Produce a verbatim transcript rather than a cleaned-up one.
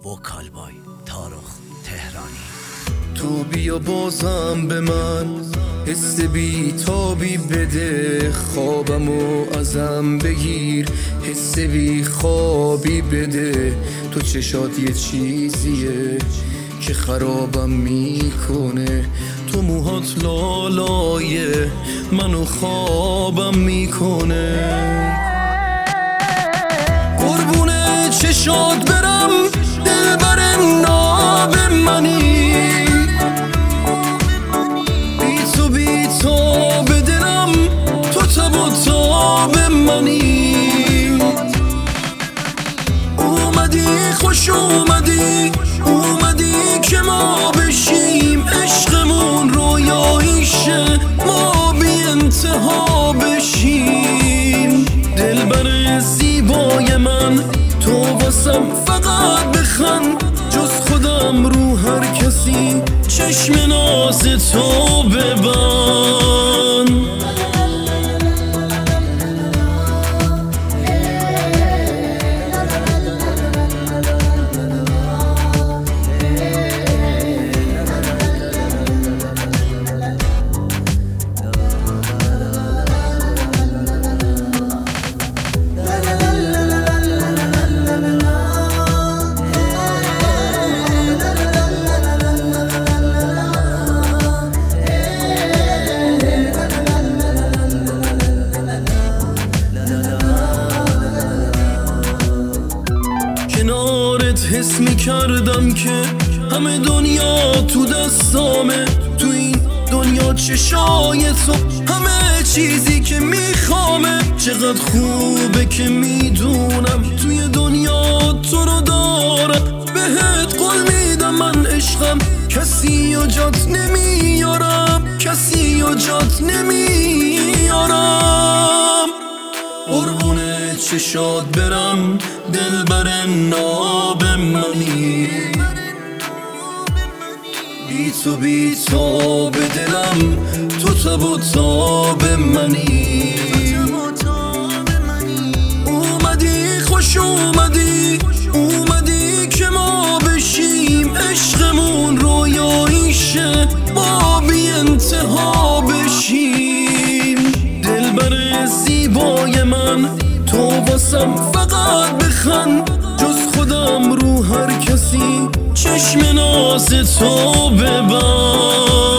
وکال بای تارخ تهرانی. تو بیا بازم به من حس بی تابی بده، خوابمو ازم بگیر حس بی خوابی بده. تو چشات یه چیزیه که خرابم میکنه، تو موهات لالایه منو خوابم میکنه. قربون چشات برم دلبر ناب منی، بی تو بی تاب دلم تو تب و تاب منی. اومدی خوش اومدی اومدی که ما بشیم عشقمون رویاییشه، ما بی انتها بشیم. دلبر زیبای من تو واسم فقط بخند، جز خودم رو هر کسی چشم ناز تو ببند. حس می کردم که همه دنیا تو دستامه، تو این دنیا چشای تو همه چیزی که میخوامه. چقدر خوبه که میدونم توی دنیا تو رو دارم، بهت قول میدم من عشقم کسی و جات نمیارم، کسی و جات نمیارم. قربون چشات برم دلبر ناب منی، بی تو بی تاب دلم تو تب و تاب منی. اومدی خوش اومدی اومدی که ما بشیم عشقمون رویاییشه، ما بی انتها بشیم. دلبر زیبای من تو واسم فقط بخند، جز خودم رو هر کسی چشم ناز تو ببند.